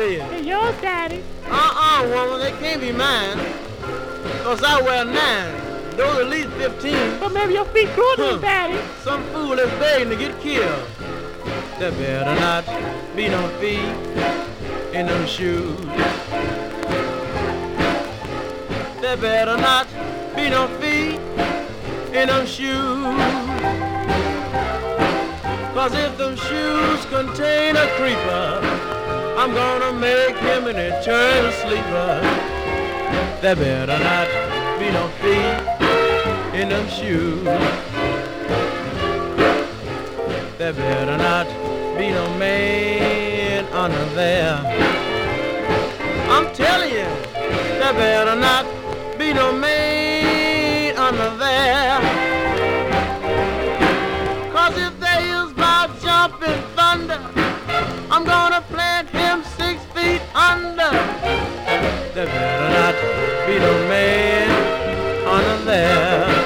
is? They're yours, Daddy. Woman, they can't be mine. Cause I wear 9. Those at least 15. But maybe your feet grew to them, Daddy. Some fool is begging to get killed. There better not be no feet in them shoes. There better not be no feet in them shoes. Cause if them shoes contain a creeper, I'm gonna make him an eternal sleeper. There better not be no feet in them shoes. There better not be no man under there. I'm telling you, there better not be no man under there. Cause if there is about jumping thunder, I'm gonna plant him 6 feet under. There better not be no man under there.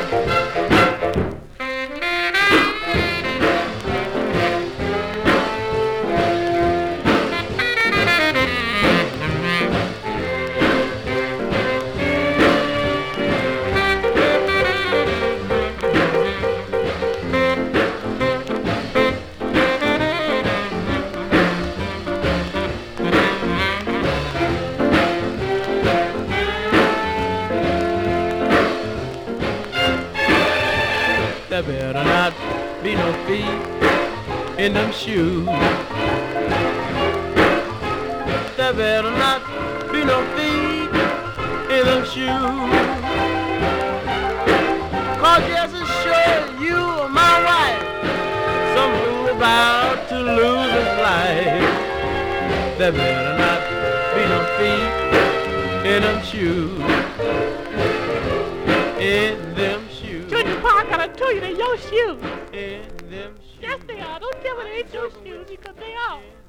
There better not be no feet in them shoes. There better not be no feet in them shoes. Cause just as sure you are my wife, some fool about to lose his life. There better not be no feet in them shoes. In them shoes. Junior Park, I tell you, they're your shoes. In them shoes. Yes, they are. Don't tell me they ain't your shoes because they are.